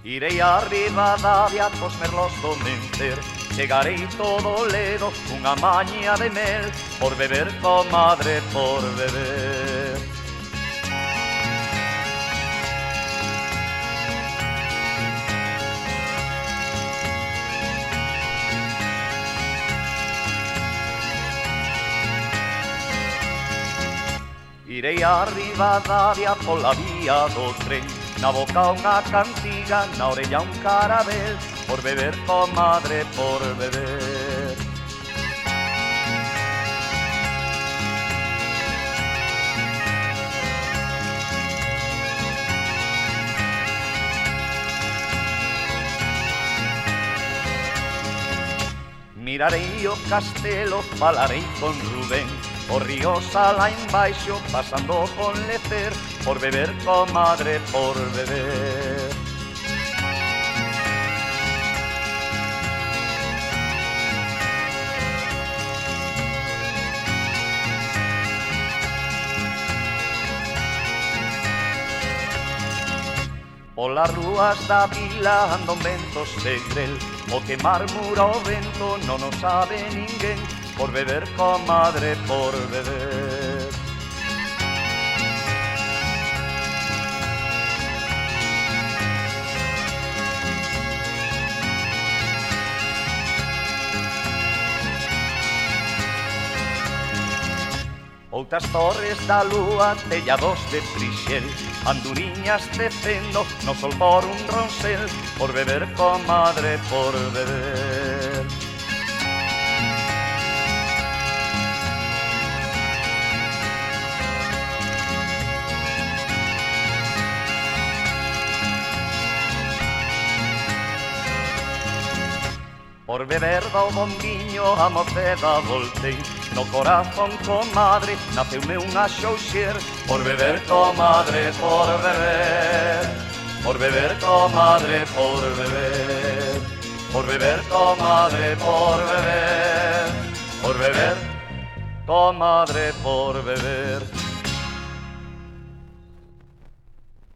Irei a Ribadavia cos merlos do Mencer. Chegarei todo ledo cunha maña de mel, por beber, comadre, por beber. Irei a Ribadavia pola vía do tren, na boca unha cantiga, na orella un carabel, por beber, comadre, por beber. Mirarei o castelo, falarei con Rubén, o río Sala embaixo, pasando con lecer, por beber, comadre, por beber. Polas rúas da vila andan ventos de grel, o que murmura o vento non o sabe ninguén, por beber, comadre, por beber. Outras torres da lúa, tellados de frixel, anduriñas tecendo no sol por un ronsel, por beber, comadre, por beber. Por beber do bombiño a moceda voltei, no corazón, comadre, naceume unha xouxer, por beber, comadre, por beber. Por beber, comadre, por beber. Por beber, comadre, por beber. Por beber, comadre, por beber.